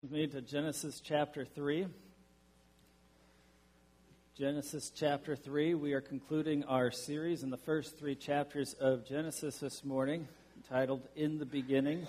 With me to Genesis chapter 3. Genesis chapter 3. We are concluding our series in the first three chapters of Genesis this morning, entitled In the Beginning.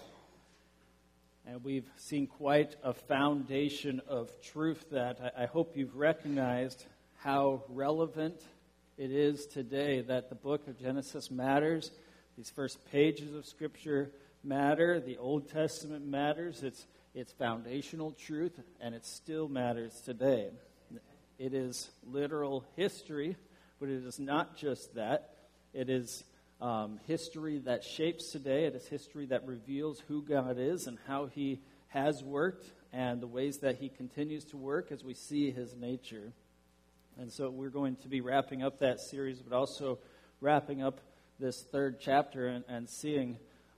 And we've seen quite a foundation of truth that I hope you've recognized how relevant it is today that the book of Genesis matters. These first pages of Scripture matter. The Old Testament matters. It's foundational truth, and it still matters today. It is literal history, but it is not just that. It is history that shapes today. It is history that reveals who God is and how He has worked and the ways that He continues to work as we see His nature. And so we're going to be wrapping up that series, but also wrapping up this third chapter and seeing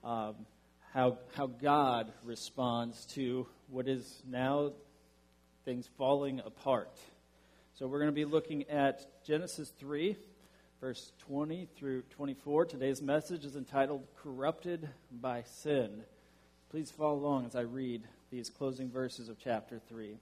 how God responds to what is now things falling apart. So we're going to be looking at Genesis 3, verse 20 through 24. Today's message is entitled, Corrupted by Sin. Please follow along as I read these closing verses of chapter 3.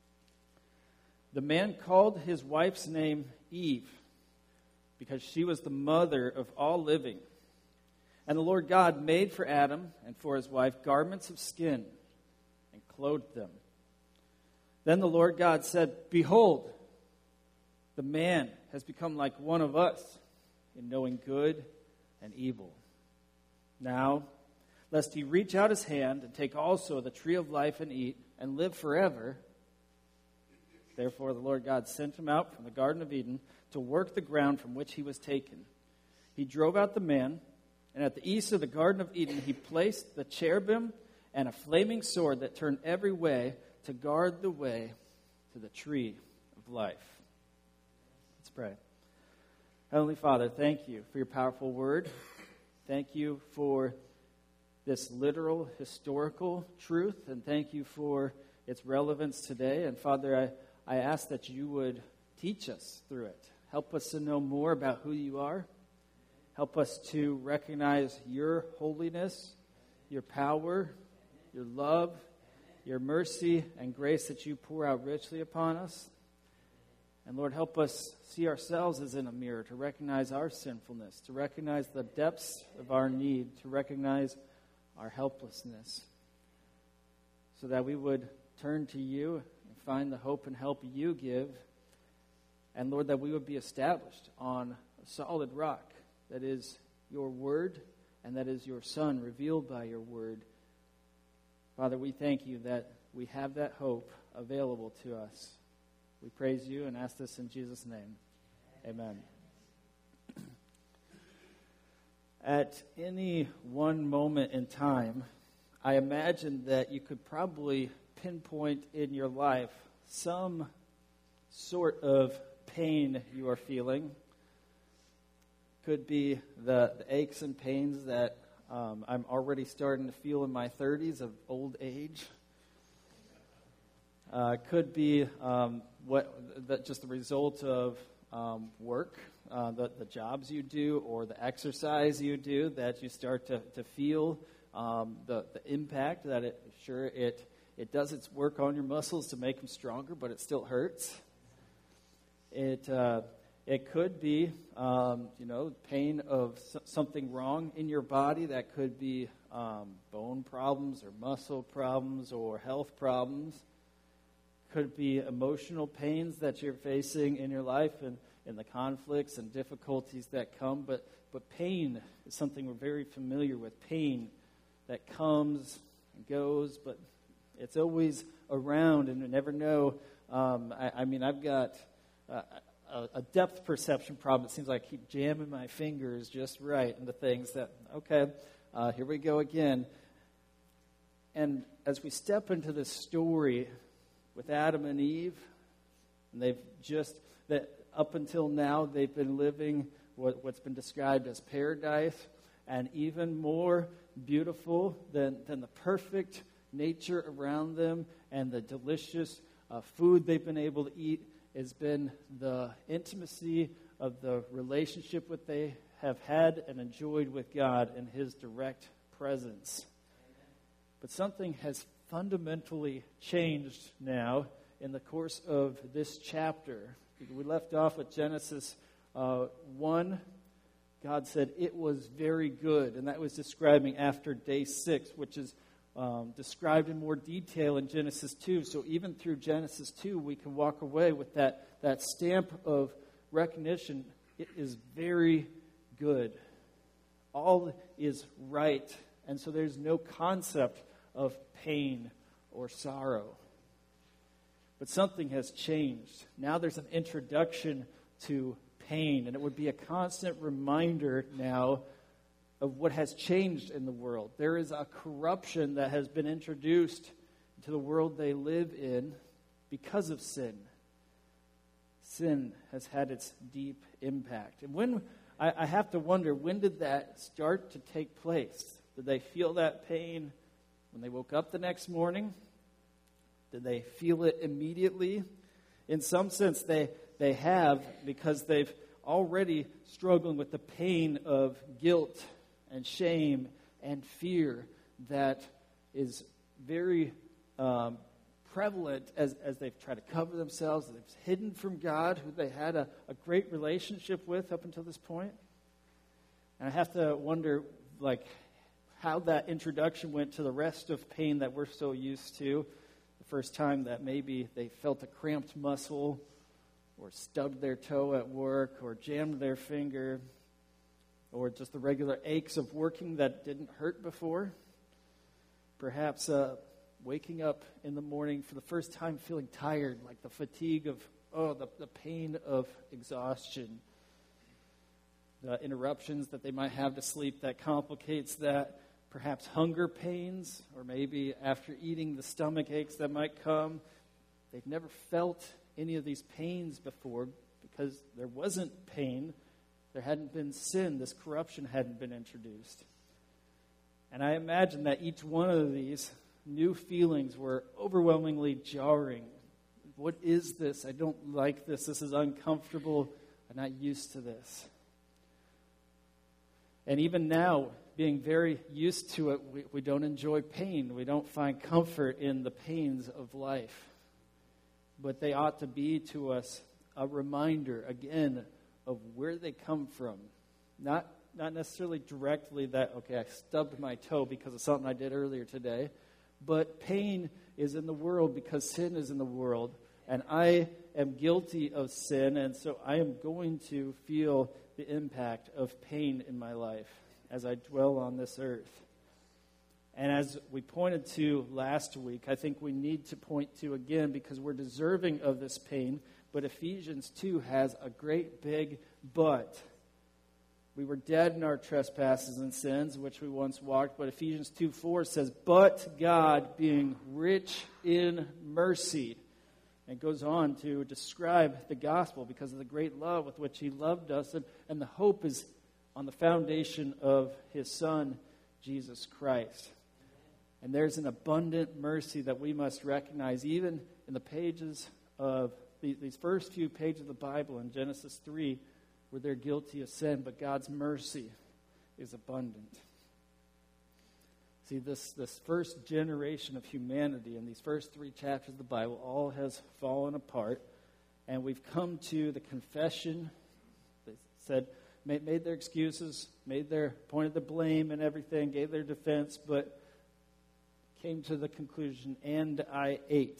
The man called his wife's name Eve, because she was the mother of all living. And the Lord God made for Adam and for his wife garments of skin and clothed them. Then the Lord God said, Behold, the man has become like one of us in knowing good and evil. Now, lest he reach out his hand and take also the tree of life and eat and live forever. Therefore the Lord God sent him out from the Garden of Eden to work the ground from which he was taken. He drove out the man, and at the east of the Garden of Eden, he placed the cherubim and a flaming sword that turned every way to guard the way to the tree of life. Let's pray. Heavenly Father, thank you for your powerful word. Thank you for this literal, historical truth, and thank you for its relevance today. And Father, I ask that you would teach us through it. Help us to know more about who you are. Help us to recognize your holiness, your power, your love, your mercy and grace that you pour out richly upon us. And Lord, help us see ourselves as in a mirror, to recognize our sinfulness, to recognize the depths of our need, to recognize our helplessness, so that we would turn to you and find the hope and help you give. And Lord, that we would be established on a solid rock, that is your word, and that is your Son revealed by your word. Father, we thank you that we have that hope available to us. We praise you and ask this in Jesus' name. Amen. At any one moment in time, I imagine that you could probably pinpoint in your life some sort of pain you are feeling. Could be the aches and pains that I'm already starting to feel in my 30s of old age. Could be just the result of work, the jobs you do, or the exercise you do, that you start to feel the impact that it does its work on your muscles to make them stronger, but it still hurts. It could be, pain of something wrong in your body. That could be bone problems or muscle problems or health problems. Could be emotional pains that you're facing in your life and the conflicts and difficulties that come. But pain is something we're very familiar with. Pain that comes and goes, but it's always around, and you never know. I've got a depth perception problem. It seems like I keep jamming my fingers just right into things that, here we go again. And as we step into this story with Adam and Eve, and that up until now, they've been living what's been described as paradise, and even more beautiful than the perfect nature around them and the delicious food they've been able to eat has been the intimacy of the relationship that they have had and enjoyed with God in His direct presence. But something has fundamentally changed now in the course of this chapter. We left off with Genesis 1. God said it was very good, and that was describing after day 6, which is described in more detail in Genesis 2. So even through Genesis 2, we can walk away with that stamp of recognition. It is very good. All is right. And so there's no concept of pain or sorrow. But something has changed. Now there's an introduction to pain, and it would be a constant reminder now of what has changed in the world. There is a corruption that has been introduced into the world they live in because of sin. Sin has had its deep impact. And when I have to wonder, when did that start to take place? Did they feel that pain when they woke up the next morning? Did they feel it immediately? In some sense, they have, because they've already struggling with the pain of guilt and shame and fear that is very prevalent as they've tried to cover themselves, they've hidden from God, who they had a great relationship with up until this point. And I have to wonder, how that introduction went to the rest of pain that we're so used to. The first time that maybe they felt a cramped muscle, or stubbed their toe at work, or jammed their finger, or just the regular aches of working that didn't hurt before. Perhaps waking up in the morning for the first time feeling tired, like the fatigue of, the pain of exhaustion. The interruptions that they might have to sleep that complicates that. Perhaps hunger pains, or maybe after eating the stomach aches that might come. They've never felt any of these pains before because there wasn't pain. There hadn't been sin. This corruption hadn't been introduced. And I imagine that each one of these new feelings were overwhelmingly jarring. What is this? I don't like this. This is uncomfortable. I'm not used to this. And even now, being very used to it, we don't enjoy pain. We don't find comfort in the pains of life. But they ought to be to us a reminder, again, of where they come from. Not necessarily directly that, I stubbed my toe because of something I did earlier today. But pain is in the world because sin is in the world. And I am guilty of sin, and so I am going to feel the impact of pain in my life as I dwell on this earth. And as we pointed to last week, I think we need to point to again, because we're deserving of this pain, but Ephesians 2 has a great big but. We were dead in our trespasses and sins, which we once walked, but Ephesians 2:4 says, but God, being rich in mercy. And it goes on to describe the gospel because of the great love with which he loved us, and the hope is on the foundation of his Son, Jesus Christ. And there's an abundant mercy that we must recognize even in the pages of these first few pages of the Bible in Genesis 3, where they're guilty of sin, but God's mercy is abundant. See, this first generation of humanity in these first 3 chapters of the Bible all has fallen apart, and we've come to the confession. They said, made their excuses, pointed the blame and everything, gave their defense, but came to the conclusion, and I ate.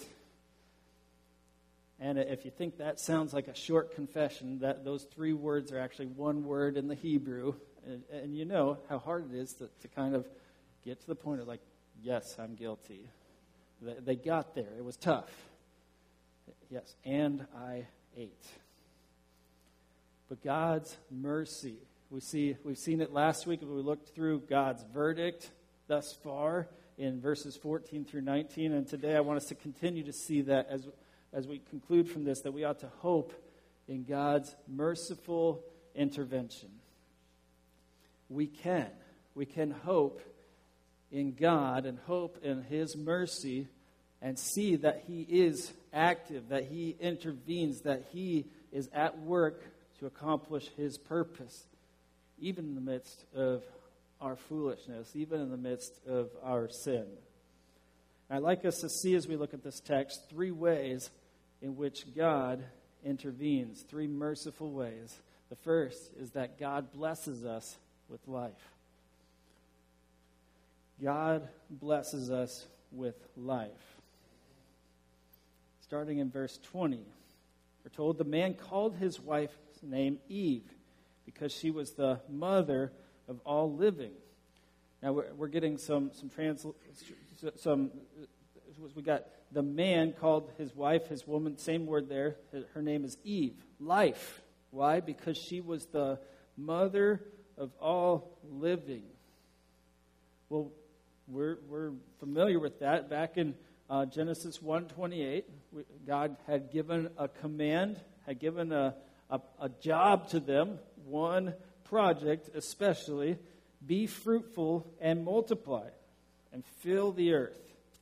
And if you think that sounds like a short confession, that those 3 words are actually one word in the Hebrew, and you know how hard it is to kind of get to the point of yes, I'm guilty. They got there. It was tough. Yes, and I ate. But God's mercy, we've seen it last week when we looked through God's verdict thus far in verses 14 through 19, and today I want us to continue to see that as we conclude from this, that we ought to hope in God's merciful intervention. We can hope in God and hope in his mercy and see that he is active, that he intervenes, that he is at work to accomplish his purpose, even in the midst of our foolishness, even in the midst of our sin. I'd like us to see as we look at this text 3 ways in which God intervenes, 3 merciful ways. The first is that God blesses us with life. God blesses us with life. Starting in verse 20, we're told the man called his wife's name Eve because she was the mother of all living. Now we're getting we got the man called his wife, his woman, same word there. Her name is Eve, life. Why? Because she was the mother of all living. Well, we're familiar with that. Back in Genesis 1:28, God had given a command, had given a job to them, one project especially: be fruitful and multiply and fill the earth.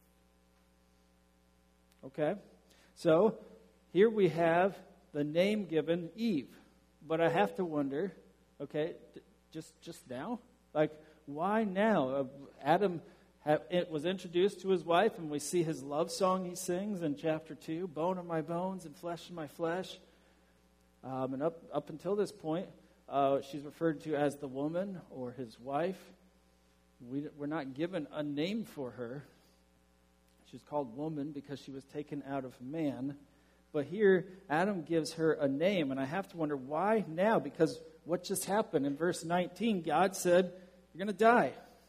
Okay? So, here we have the name given, Eve. But I have to wonder, okay, just now? Like, why now? Adam was introduced to his wife, and we see his love song he sings in chapter 2, bone of my bones and flesh of my flesh. And up until this point, she's referred to as the woman or his wife. We're not given a name for her. She's called woman because she was taken out of man. But here, Adam gives her a name, and I have to wonder, why now? Because what just happened? In verse 19, God said, you're going to die.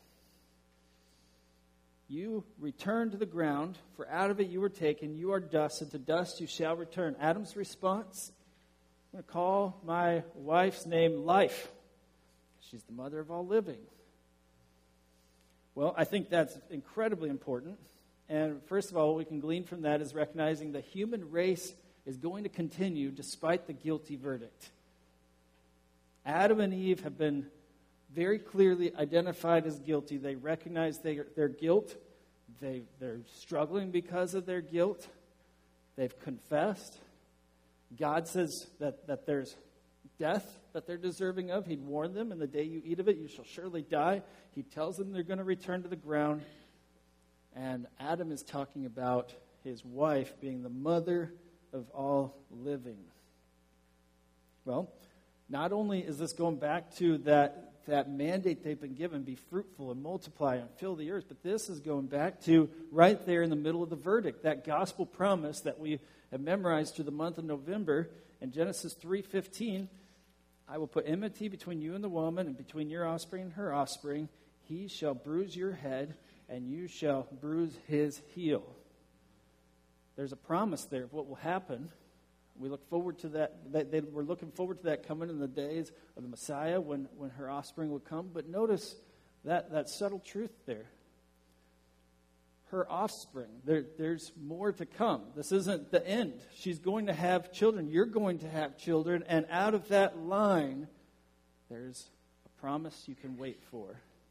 You return to the ground, for out of it you were taken. You are dust, and to dust you shall return. Adam's response, I'm going to call my wife's name Life. She's the mother of all living. Well, I think that's incredibly important. And first of all, what we can glean from that is recognizing the human race is going to continue despite the guilty verdict. Adam and Eve have been very clearly identified as guilty. They recognize their guilt. They're struggling because of their guilt. They've confessed. God says that there's death that they're deserving of. He'd warned them, in the day you eat of it, you shall surely die. He tells them they're going to return to the ground. And Adam is talking about his wife being the mother of all living. Well, not only is this going back to that mandate they've been given, be fruitful and multiply and fill the earth, but this is going back to right there in the middle of the verdict, that gospel promise that we have memorized through the month of November. In Genesis 3:15, I will put enmity between you and the woman, and between your offspring and her offspring. He shall bruise your head, and you shall bruise his heel. There's a promise there of what will happen. We look forward to that. We're looking forward to that coming in the days of the Messiah when her offspring would come. But notice that subtle truth there. Her offspring. There's more to come. This isn't the end. She's going to have children. You're going to have children. And out of that line, there's a promise you can wait for.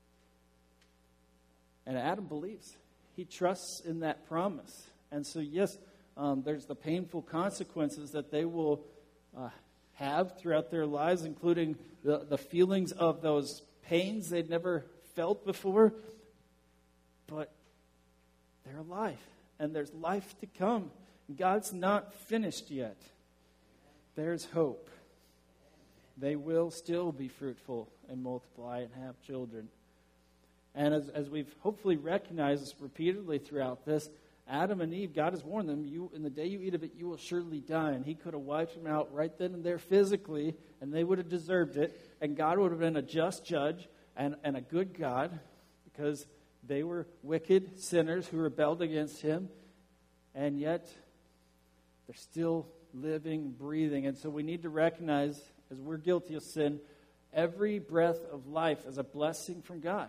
And Adam believes. He trusts in that promise. And so, yes, there's the painful consequences that they will have throughout their lives, including the feelings of those pains they'd never felt before. But they're alive, and there's life to come. God's not finished yet. There's hope. They will still be fruitful and multiply and have children. And as we've hopefully recognized repeatedly throughout this, Adam and Eve, God has warned them, in the day you eat of it, you will surely die. And he could have wiped them out right then and there physically, and they would have deserved it. And God would have been a just judge and a good God, because they were wicked sinners who rebelled against him. And yet, they're still living, breathing. And so we need to recognize, as we're guilty of sin, every breath of life is a blessing from God.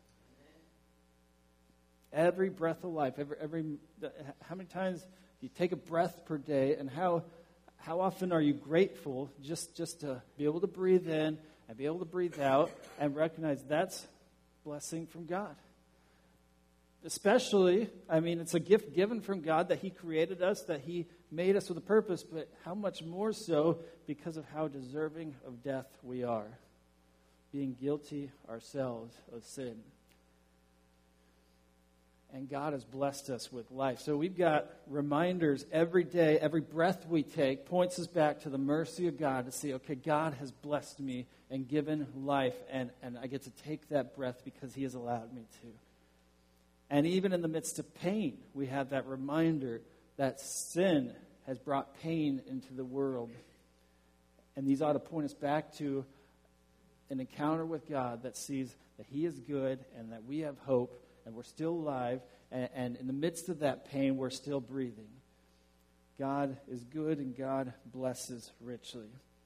Every breath of life, how many times do you take a breath per day, and how often are you grateful just to be able to breathe in and be able to breathe out and recognize that's blessing from God. Especially, it's a gift given from God that he created us, that he made us with a purpose, but how much more so because of how deserving of death we are, being guilty ourselves of sin. and God has blessed us with life. So we've got reminders every day, every breath we take points us back to the mercy of God to see, okay, God has blessed me and given life, and I get to take that breath because he has allowed me to. And even in the midst of pain, we have that reminder that sin has brought pain into the world. And these ought to point us back to an encounter with God that sees that he is good and that we have hope and we're still alive, and in the midst of that pain, we're still breathing. God is good and God blesses richly.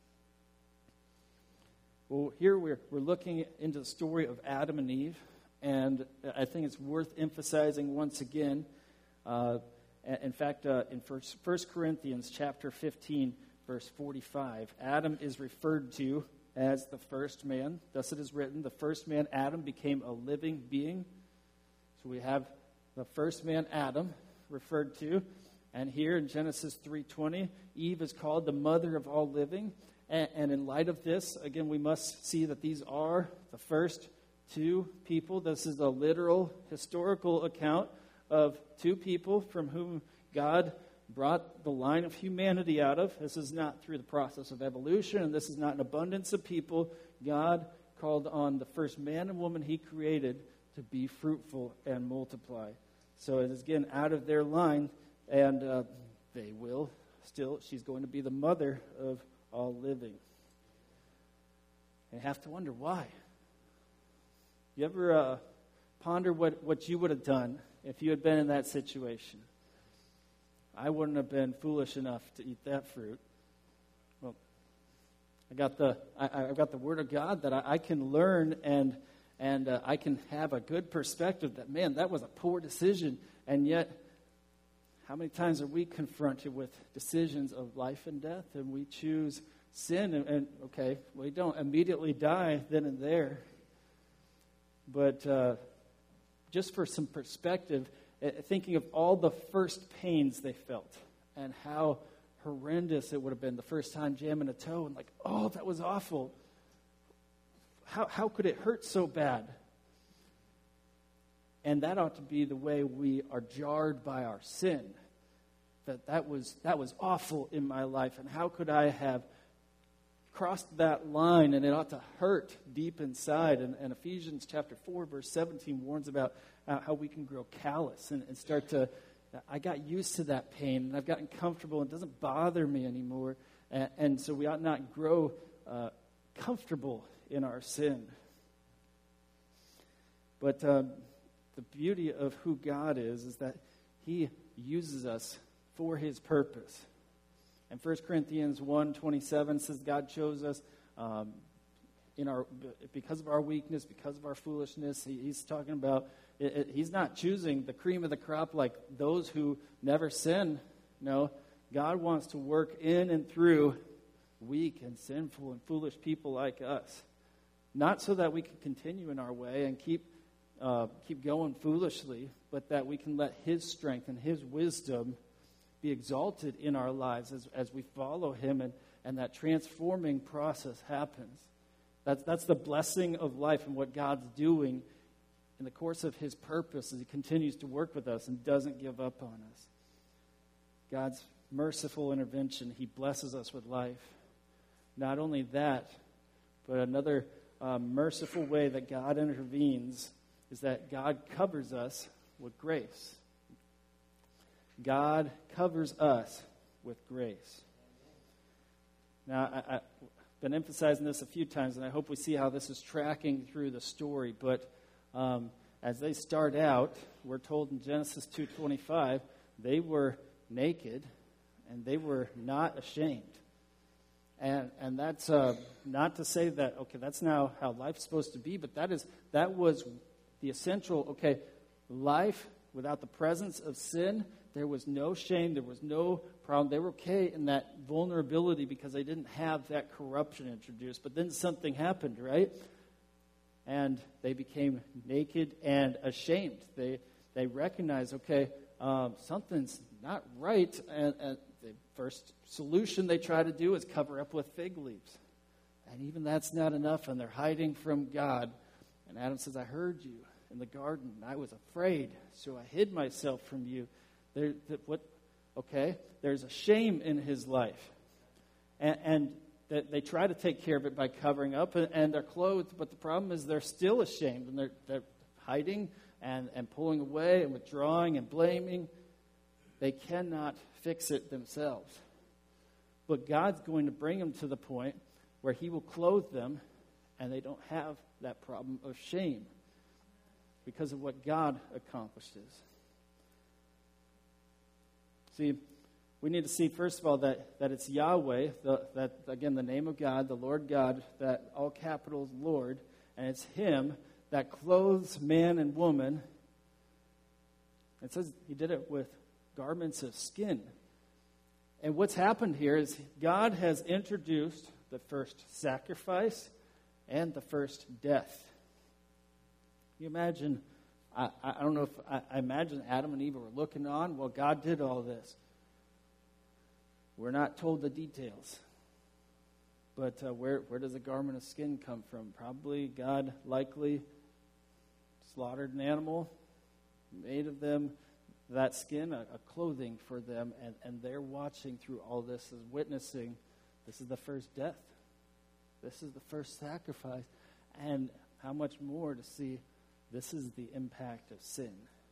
Well, here we're looking into the story of Adam and Eve, and I think it's worth emphasizing once again. In fact, in 1 Corinthians chapter 15, verse 45, Adam is referred to as the first man. Thus it is written, the first man, Adam, became a living being. So we have the first man, Adam, referred to. And here in Genesis 3:20, Eve is called the mother of all living. And in light of this, again, we must see that these are the first two people. This is a literal, historical account of two people from whom God brought the line of humanity out of. This is not through the process of evolution, and this is not an abundance of people. God called on the first man and woman he created to be fruitful and multiply. So it is, again, out of their line, and they will still, she's going to be the mother of all living. And I have to wonder why. You ever ponder what you would have done if you had been in that situation? I wouldn't have been foolish enough to eat that fruit. Well, I've got the Word of God that I can learn, and I can have a good perspective that, man, that was a poor decision. And yet, how many times are we confronted with decisions of life and death, and we choose sin, and okay, we don't immediately die then and there. But just for some perspective, thinking of all the first pains they felt and how horrendous it would have been the first time jamming a toe and like, oh, that was awful. How could it hurt so bad? And that ought to be the way we are jarred by our sin. That was awful in my life, and how could I have crossed that line, and it ought to hurt deep inside. And Ephesians chapter 4, verse 17 warns about how we can grow callous and start to, I got used to that pain, and I've gotten comfortable, and it doesn't bother me anymore. And so we ought not grow comfortable in our sin. But the beauty of who God is that he uses us for his purpose. And 1 Corinthians 1:27 says God chose us because of our weakness, because of our foolishness. He's talking about, he's not choosing the cream of the crop like those who never sin. No, God wants to work in and through weak and sinful and foolish people like us. Not so that we can continue in our way and keep going foolishly, but that we can let his strength and his wisdom be exalted in our lives as we follow him, and that transforming process happens. That's the blessing of life and what God's doing in the course of his purpose as he continues to work with us and doesn't give up on us. God's merciful intervention, he blesses us with life. Not only that, but another merciful way that God intervenes is that God covers us with grace. God covers us with grace. Now, I've been emphasizing this a few times, and I hope we see how this is tracking through the story. But as they start out, we're told in Genesis 2:25, they were naked, and they were not ashamed. And that's not to say that, okay, that's now how life's supposed to be, but that was the essential, okay, life without the presence of sin. There was no shame. There was no problem. They were okay in that vulnerability because they didn't have that corruption introduced. But then something happened, right? And they became naked and ashamed. They recognized, okay, something's not right. And the first solution they try to do is cover up with fig leaves. And even that's not enough, and they're hiding from God. And Adam says, I heard you. in the garden. I was afraid, so I hid myself from you. There's a shame in his life. And that they try to take care of it by covering up, and they're clothed, but the problem is they're still ashamed, and they're hiding and pulling away and withdrawing and blaming. They cannot fix it themselves. But God's going to bring them to the point where he will clothe them, and they don't have that problem of shame because of what God accomplishes. See, we need to see, first of all, that it's Yahweh, the name of God, the Lord God, that all capitals Lord, and it's him that clothes man and woman. It says he did it with garments of skin. And what's happened here is God has introduced the first sacrifice and the first death. You imagine, I don't know if, I imagine Adam and Eve were looking on while God did all this. We're not told the details. But where does a garment of skin come from? Probably God likely slaughtered an animal, made of them that skin, a clothing for them, and they're watching through all this as witnessing, this is the first death. This is the first sacrifice. And how much more to see this is the impact of sin.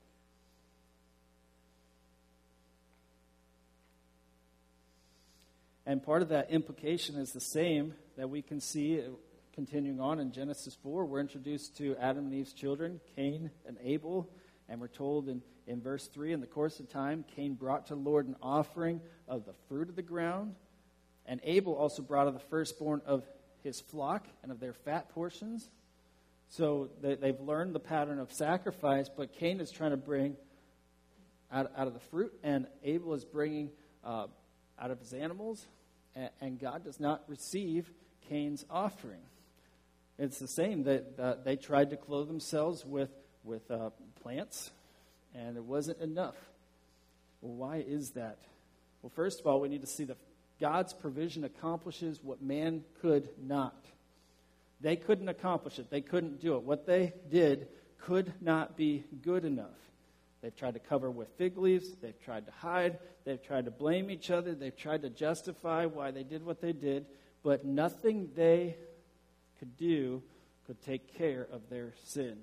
And part of that implication is the same that we can see continuing on in Genesis 4. We're introduced to Adam and Eve's children, Cain and Abel. And we're told in verse 3, in the course of time, Cain brought to the Lord an offering of the fruit of the ground. And Abel also brought of the firstborn of his flock and of their fat portions. So they've learned the pattern of sacrifice, but Cain is trying to bring out of the fruit, and Abel is bringing out of his animals, and God does not receive Cain's offering. It's the same that they tried to clothe themselves with plants, and it wasn't enough. Well, why is that? Well, first of all, we need to see that God's provision accomplishes what man could not. They couldn't accomplish it. They couldn't do it. What they did could not be good enough. They've tried to cover with fig leaves. They've tried to hide. They've tried to blame each other. They've tried to justify why they did what they did. But nothing they could do could take care of their sin.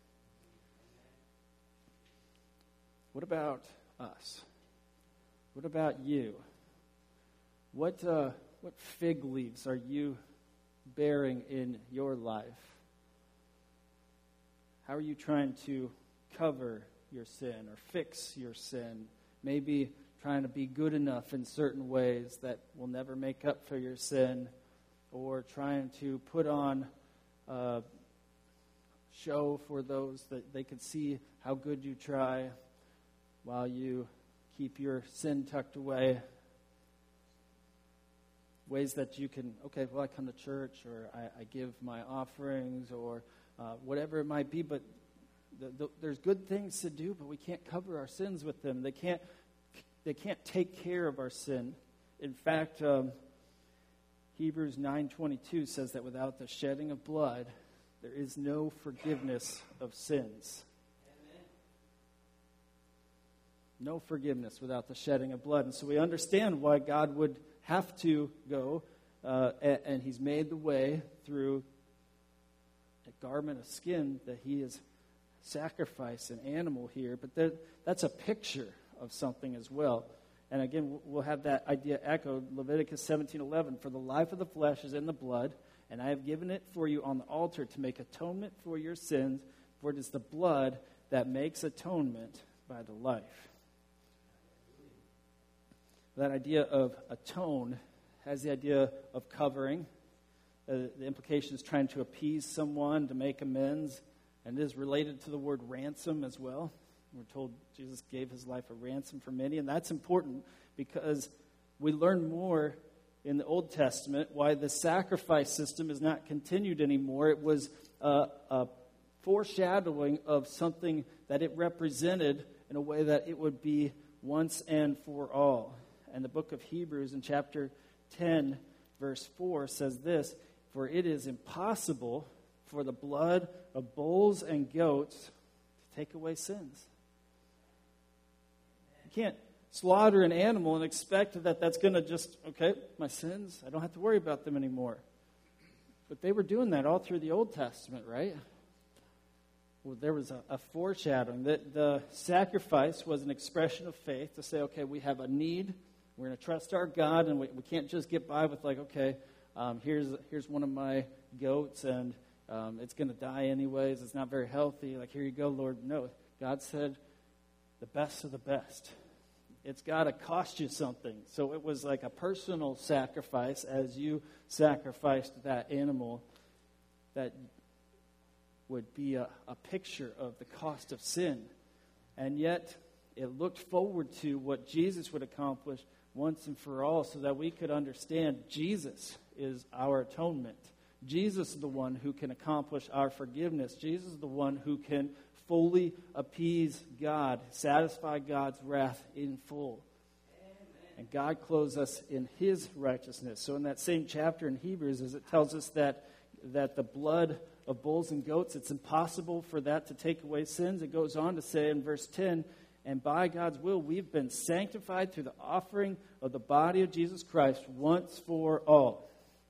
What about us? What about you? What fig leaves are you bearing in your life? How are you trying to cover your sin or fix your sin? Maybe trying to be good enough in certain ways that will never make up for your sin, or trying to put on a show for those that they could see how good you try while you keep your sin tucked away. Ways that you can, I come to church, or I give my offerings, or whatever it might be, but there's good things to do, but we can't cover our sins with them. They can't take care of our sin. In fact, Hebrews 9:22 says that without the shedding of blood, there is no forgiveness of sins. Amen. No forgiveness without the shedding of blood. And so we understand why God would have to go, and he's made the way through a garment of skin that he has sacrificed an animal here. But that's a picture of something as well. And again, we'll have that idea echoed. Leviticus 17:11, for the life of the flesh is in the blood, and I have given it for you on the altar to make atonement for your sins, for it is the blood that makes atonement by the life. That idea of atone has the idea of covering. The implication is trying to appease someone, to make amends, and it is related to the word ransom as well. We're told Jesus gave his life a ransom for many, and that's important because we learn more in the Old Testament why the sacrifice system is not continued anymore. It was a foreshadowing of something that it represented in a way that it would be once and for all. And the book of Hebrews in chapter 10, verse 4 says this, for it is impossible for the blood of bulls and goats take away sins. You can't slaughter an animal and expect that that's going to just, okay, my sins, I don't have to worry about them anymore. But they were doing that all through the Old Testament, right? Well, there was a foreshadowing that the sacrifice was an expression of faith to say, okay, we have a need, we're going to trust our God, and we can't just get by with like, okay, here's one of my goats, and it's going to die anyways, it's not very healthy, like, here you go, Lord. No, God said the best of the best. It's got to cost you something. So it was like a personal sacrifice as you sacrificed that animal that would be a picture of the cost of sin. And yet it looked forward to what Jesus would accomplish once and for all so that we could understand Jesus is our atonement. Jesus is the one who can accomplish our forgiveness. Jesus is the one who can fully appease God, satisfy God's wrath in full. Amen. And God clothes us in His righteousness. So in that same chapter in Hebrews, as it tells us that the blood of bulls and goats, it's impossible for that to take away sins. It goes on to say in verse 10, and by God's will, we've been sanctified through the offering of the body of Jesus Christ once for all.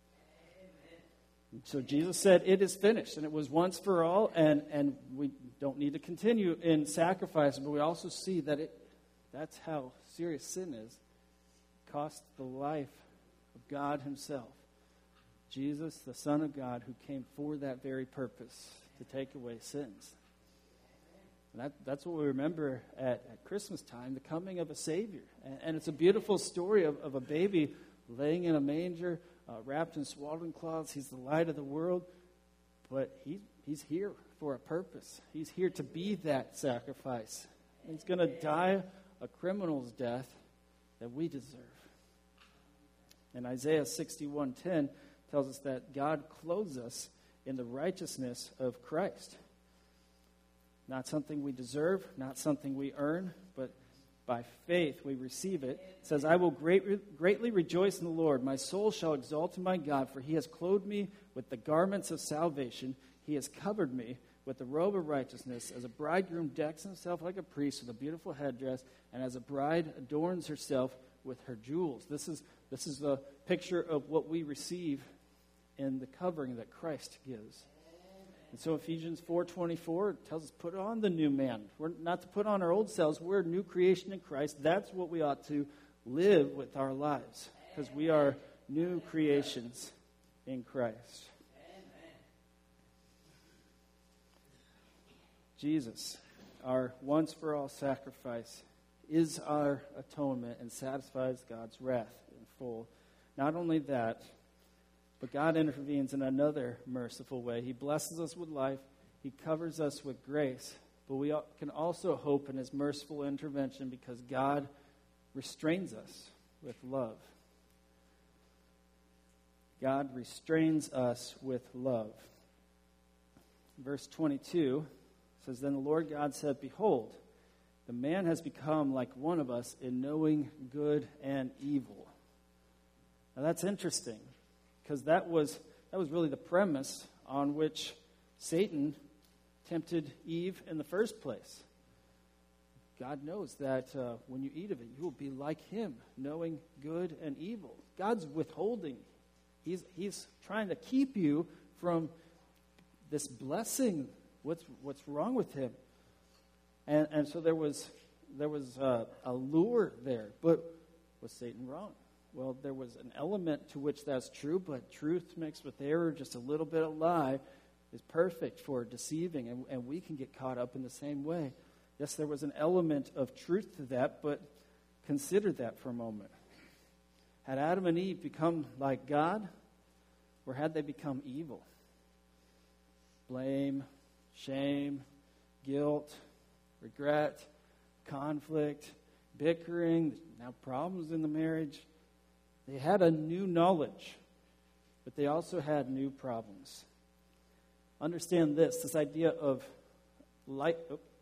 So Jesus said, it is finished, and it was once for all, and we don't need to continue in sacrifice, but we also see that that's how serious sin is. It cost the life of God Himself. Jesus, the Son of God, who came for that very purpose, to take away sins. And that's what we remember at Christmas time, the coming of a Savior. And it's a beautiful story of a baby laying in a manger, wrapped in swaddling cloths. He's the light of the world, but he's here for a purpose. He's here to be that sacrifice. He's going to die a criminal's death that we deserve. And Isaiah 61:10 tells us that God clothes us in the righteousness of Christ. Not something we deserve, not something we earn, but by faith we receive it. It says, I will greatly rejoice in the Lord. My soul shall exalt in my God, for He has clothed me with the garments of salvation. He has covered me with the robe of righteousness. As a bridegroom decks himself like a priest with a beautiful headdress, and as a bride adorns herself with her jewels. This is the picture of what we receive in the covering that Christ gives. And so Ephesians 4:24 tells us, put on the new man. We're not to put on our old selves. We're a new creation in Christ. That's what we ought to live with our lives, because we are new creations in Christ. Jesus, our once-for-all sacrifice, is our atonement and satisfies God's wrath in full. Not only that, but God intervenes in another merciful way. He blesses us with life. He covers us with grace. But we can also hope in His merciful intervention because God restrains us with love. God restrains us with love. Verse 22 says, Then the Lord God said, Behold, the man has become like one of us in knowing good and evil. Now that's interesting, because that was really the premise on which Satan tempted Eve in the first place. God knows that when you eat of it, you will be like Him, knowing good and evil. God's withholding. He's trying to keep you from this blessing. What's wrong with Him? And so there was a lure there. But was Satan wrong? Well, there was an element to which that's true, but truth mixed with error, just a little bit of lie, is perfect for deceiving, and we can get caught up in the same way. Yes, there was an element of truth to that, but consider that for a moment. Had Adam and Eve become like God, or had they become evil? Blame, shame, guilt, regret, conflict, bickering, now problems in the marriage. They had a new knowledge, but they also had new problems. Understand this idea of light.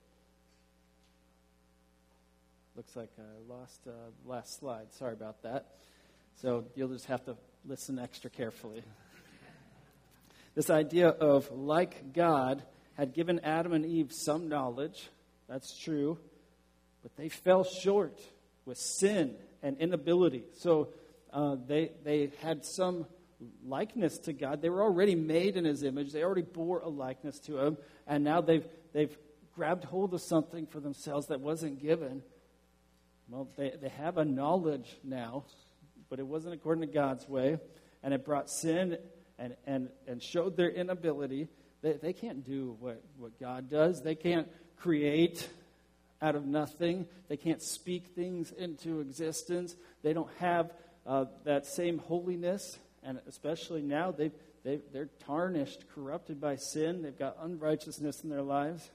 Looks like I lost the last slide. Sorry about that. So you'll just have to listen extra carefully. This idea of like God had given Adam and Eve some knowledge. That's true. But they fell short with sin and inability. So they had some likeness to God. They were already made in His image. They already bore a likeness to Him. And now they've grabbed hold of something for themselves that wasn't given. Well, they have a knowledge now, but it wasn't according to God's way. And it brought sin and showed their inability. They can't do what God does. They can't create out of nothing. They can't speak things into existence. They don't have that same holiness. And especially now, they're tarnished, corrupted by sin. They've got unrighteousness in their lives.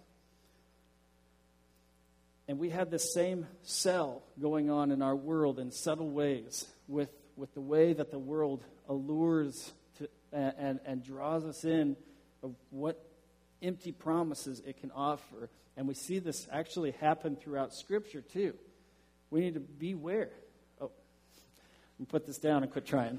And we have this same cell going on in our world in subtle ways with the way that the world allures and draws us in of what empty promises it can offer. And we see this actually happen throughout Scripture too. We need to beware. Oh, let me put this down and quit trying.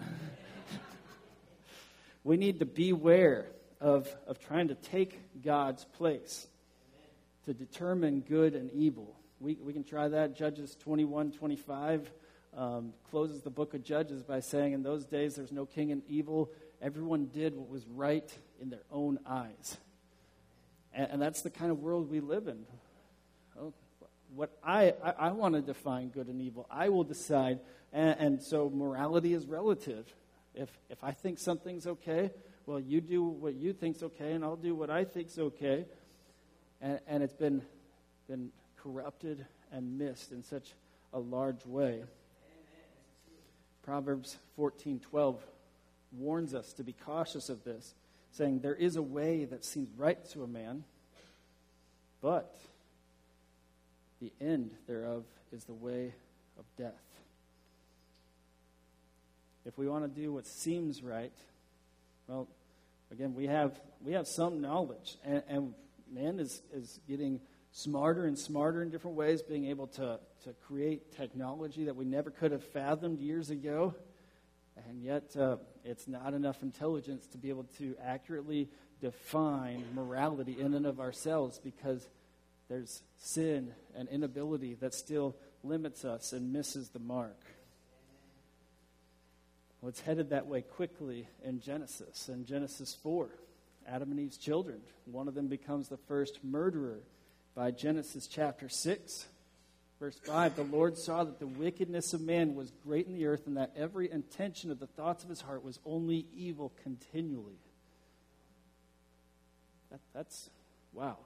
We need to beware of trying to take God's place to determine good and evil. We can try that. Judges 21:25 closes the book of Judges by saying, in those days there's no king in evil. Everyone did what was right in their own eyes. And that's the kind of world we live in. What I want to define good and evil. I will decide. And so morality is relative. If I think something's okay, well, you do what you think's okay, and I'll do what I think's okay. And it's been corrupted and missed in such a large way. Proverbs 14:12 warns us to be cautious of this, saying, there is a way that seems right to a man, but the end thereof is the way of death. If we want to do what seems right, well, again, we have some knowledge, and man is getting smarter and smarter in different ways, being able to create technology that we never could have fathomed years ago, and yet it's not enough intelligence to be able to accurately define morality in and of ourselves, because there's sin and inability that still limits us and misses the mark. Well, it's headed that way quickly in Genesis. In Genesis 4, Adam and Eve's children, one of them becomes the first murderer. By Genesis chapter 6, verse 5, the Lord saw that the wickedness of man was great in the earth, and that every intention of the thoughts of his heart was only evil continually. That's wow.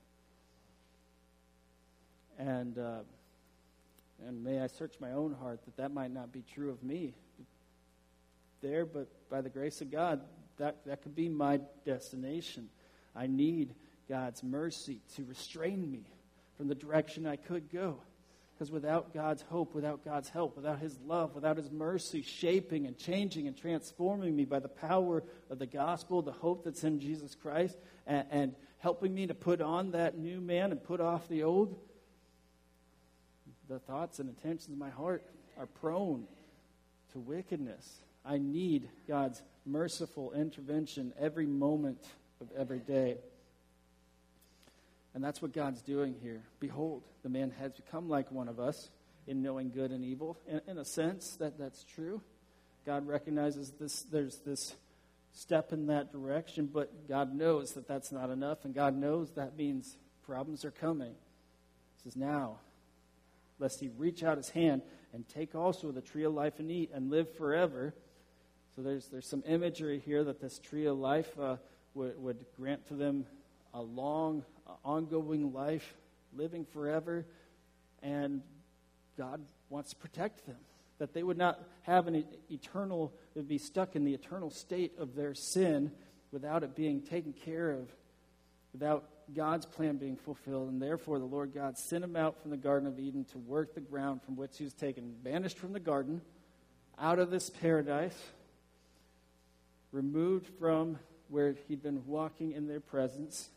And may I search my own heart that might not be true of me there, but by the grace of God, that could be my destination. I need God's mercy to restrain me from the direction I could go. Because without God's hope, without God's help, without His love, without His mercy shaping and changing and transforming me by the power of the gospel, the hope that's in Jesus Christ, and helping me to put on that new man and put off the old, the thoughts and intentions of my heart are prone to wickedness. I need God's merciful intervention every moment of every day. And that's what God's doing here. Behold, the man has become like one of us in knowing good and evil. In a sense, that's true. God recognizes this. There's this step in that direction, but God knows that that's not enough, and God knows that means problems are coming. He says, now, lest he reach out his hand and take also the tree of life and eat and live forever. So there's some imagery here that this tree of life would grant to them a long, ongoing life, living forever, and God wants to protect them, that they would not have an eternal, they would be stuck in the eternal state of their sin without it being taken care of, without God's plan being fulfilled. And therefore the Lord God sent him out from the Garden of Eden to work the ground from which he was taken, banished from the garden, out of this paradise, removed from where he'd been walking in their presence.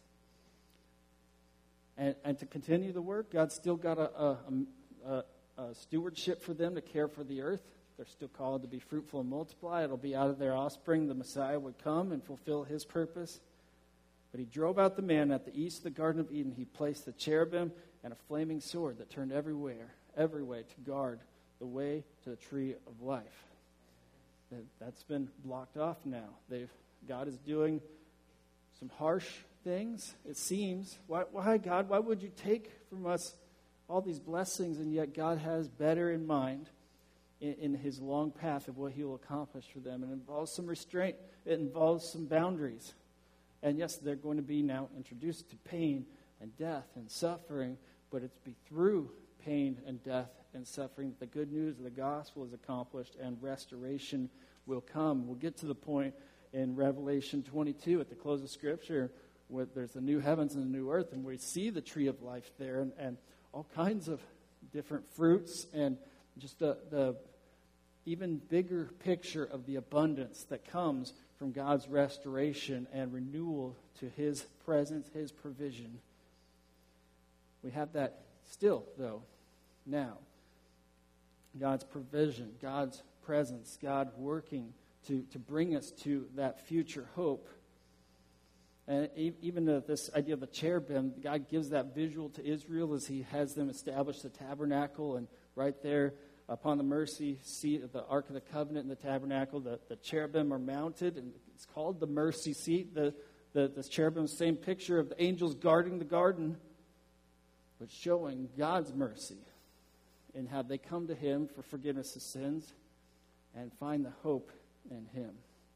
And to continue the work, God's still got a stewardship for them to care for the earth. They're still called to be fruitful and multiply. It'll be out of their offspring the Messiah would come and fulfill his purpose. But he drove out the man at the east of the Garden of Eden. He placed the cherubim and a flaming sword that turned every way to guard the way to the tree of life. That's been blocked off now. God is doing some harsh things, it seems. Why, God? Why would you take from us all these blessings, and yet God has better in mind in his long path of what he will accomplish for them? It involves some restraint. It involves some boundaries. And yes, they're going to be now introduced to pain and death and suffering, but it's be through pain and death and suffering that the good news of the gospel is accomplished and restoration will come. We'll get to the point in Revelation 22 at the close of Scripture where there's the new heavens and the new earth, and we see the tree of life there and all kinds of different fruits and just the even bigger picture of the abundance that comes from God's restoration and renewal to his presence, his provision. We have that still, though, now. God's provision, God's presence, God working to bring us to that future hope. And even this idea of the cherubim, God gives that visual to Israel as he has them establish the tabernacle. And right there upon the mercy seat of the Ark of the Covenant in the tabernacle, the cherubim are mounted, and it's called the mercy seat. The cherubim, same picture of the angels guarding the garden, but showing God's mercy in how they come to him for forgiveness of sins and find the hope in him.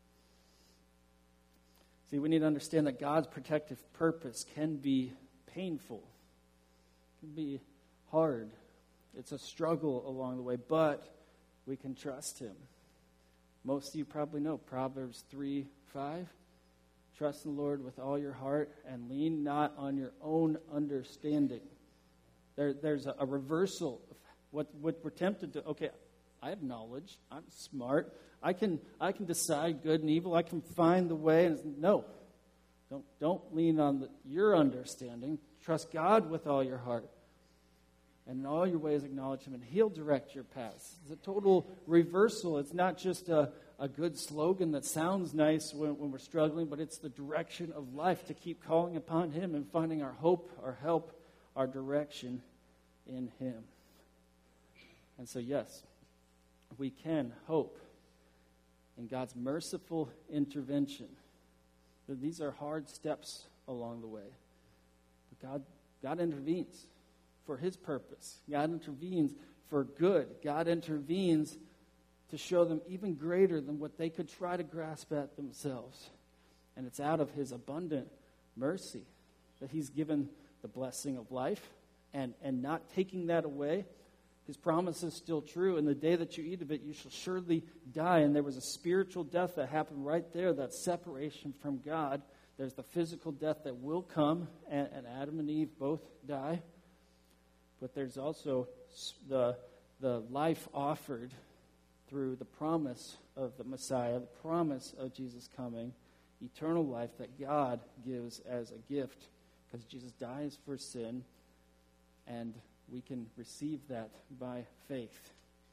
See, we need to understand that God's protective purpose can be painful, can be hard. It's a struggle along the way, but we can trust him. Most of you probably know Proverbs 3:5. Trust in the Lord with all your heart and lean not on your own understanding. There's a reversal of what we're tempted to. Okay, I have knowledge. I'm smart. I can decide good and evil. I can find the way. And no, don't lean on your understanding. Trust God with all your heart. And in all your ways acknowledge him, and he'll direct your paths. It's a total reversal. It's not just a good slogan that sounds nice when we're struggling, but it's the direction of life to keep calling upon him and finding our hope, our help, our direction in him. And so, yes, we can hope in God's merciful intervention. But these are hard steps along the way. But God intervenes for his purpose. God intervenes for good. God intervenes to show them even greater than what they could try to grasp at themselves. And it's out of his abundant mercy that he's given the blessing of life and not taking that away. His promise is still true. In the day that you eat of it, you shall surely die. And there was a spiritual death that happened right there, that separation from God. There's the physical death that will come, and Adam and Eve both die. But there's also the life offered through the promise of the Messiah, the promise of Jesus coming, eternal life that God gives as a gift, because Jesus dies for sin, and we can receive that by faith.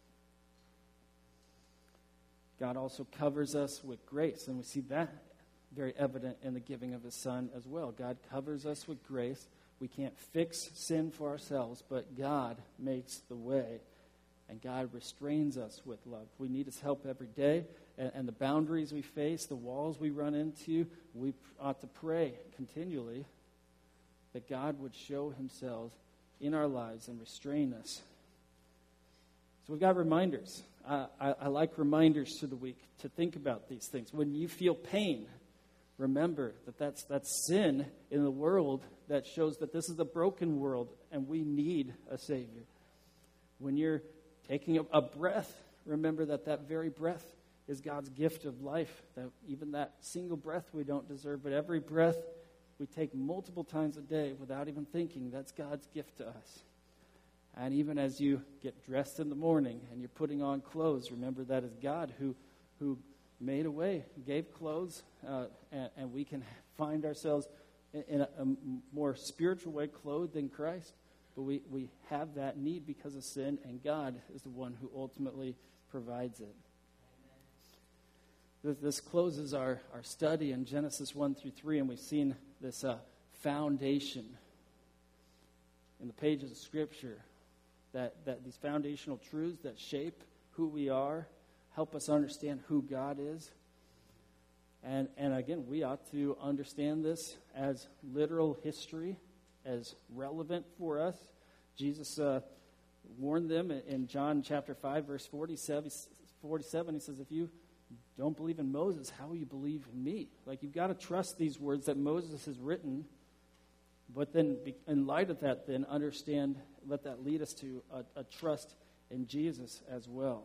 God also covers us with grace, and we see that very evident in the giving of his Son as well. God covers us with grace. We can't fix sin for ourselves, but God makes the way, and God restrains us with love. We need his help every day, and the boundaries we face, the walls we run into, we ought to pray continually that God would show himself in our lives and restrain us. So we've got reminders. I like reminders through the week to think about these things. When you feel pain, remember that that's sin in the world that shows that this is a broken world and we need a Savior. When you're taking a breath, remember that very breath is God's gift of life. That even that single breath we don't deserve, but every breath we take multiple times a day without even thinking, that's God's gift to us. And even as you get dressed in the morning and you're putting on clothes, remember that is God who made a way, gave clothes, and we can find ourselves in a more spiritual way clothed in Christ. But we have that need because of sin, and God is the one who ultimately provides it. This closes our study in Genesis 1 through 3, and we've seen this foundation in the pages of Scripture, that these foundational truths that shape who we are, help us understand who God is. And again, we ought to understand this as literal history, as relevant for us. Jesus warned them in John chapter 5, verse 47. He says, if you don't believe in Moses, how will you believe in me? Like, you've got to trust these words that Moses has written, but then in light of that, then understand, let that lead us to a trust in Jesus as well.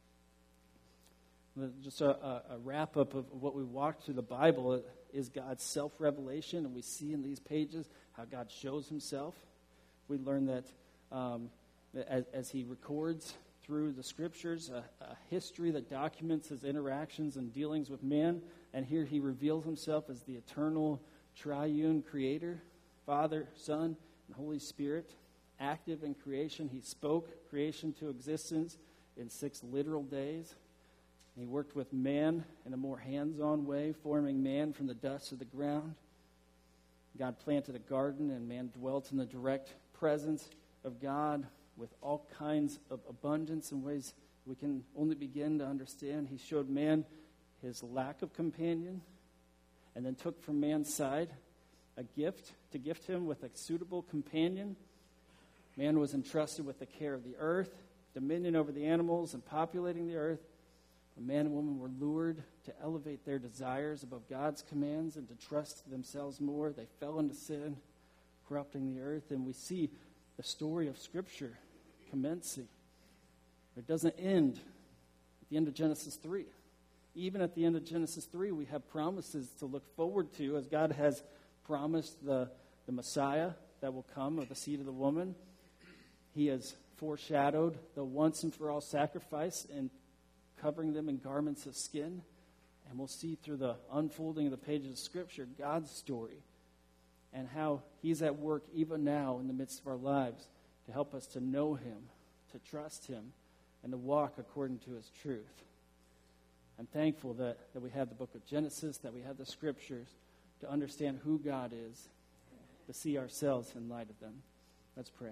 Just a wrap-up of what we walked through the Bible is God's self-revelation, and we see in these pages how God shows himself. We learn that as he records through the Scriptures a history that documents his interactions and dealings with man, and here he reveals himself as the eternal triune creator, Father, Son, and Holy Spirit. Active in creation, he spoke creation to existence in 6 literal days. He worked with man in a more hands-on way, forming man from the dust of the ground. God planted a garden, and man dwelt in the direct presence of God with all kinds of abundance in ways we can only begin to understand. He showed man his lack of companion, and then took from man's side a gift to gift him with a suitable companion. Man was entrusted with the care of the earth, dominion over the animals, and populating the earth. Man and woman were lured to elevate their desires above God's commands and to trust themselves more. They fell into sin, corrupting the earth. And we see the story of Scripture commencing. It doesn't end at the end of Genesis 3. Even at the end of Genesis 3, we have promises to look forward to, as God has promised the Messiah that will come of the seed of the woman. He has foreshadowed the once and for all sacrifice and covering them in garments of skin. And we'll see through the unfolding of the pages of Scripture God's story and how he's at work even now in the midst of our lives to help us to know him, to trust him, and to walk according to his truth. I'm thankful that we have the book of Genesis, that we have the Scriptures to understand who God is, to see ourselves in light of them. Let's pray.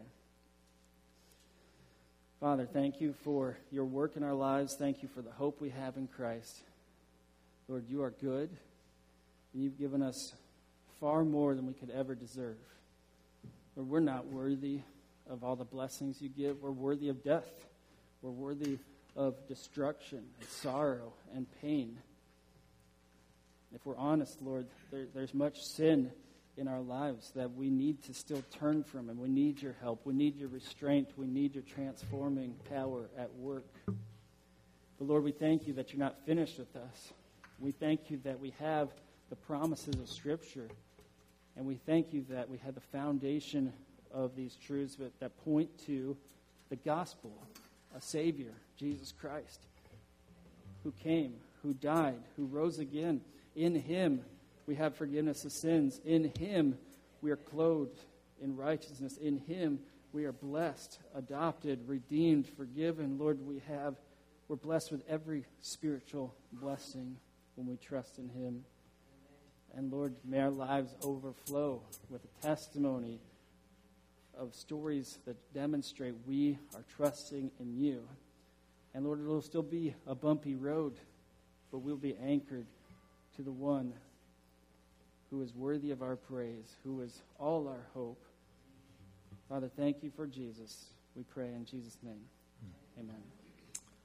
Father, thank you for your work in our lives. Thank you for the hope we have in Christ. Lord, you are good, and you've given us far more than we could ever deserve. Lord, we're not worthy of all the blessings you give. We're worthy of death. We're worthy of destruction and sorrow and pain. If we're honest, Lord, there's much sin in our lives that we need to still turn from, and we need your help. We need your restraint. We need your transforming power at work. But Lord, we thank you that you're not finished with us. We thank you that we have the promises of Scripture, and we thank you that we have the foundation of these truths that point to the gospel, a Savior, Jesus Christ, who came, who died, who rose again. In him we have forgiveness of sins. In him we are clothed in righteousness. In him we are blessed, adopted, redeemed, forgiven. Lord, we're blessed with every spiritual blessing when we trust in him. And Lord, may our lives overflow with a testimony of stories that demonstrate we are trusting in you. And Lord, it will still be a bumpy road, but we'll be anchored to the one who is worthy of our praise, who is all our hope. Father, thank you for Jesus. We pray in Jesus' name. Amen.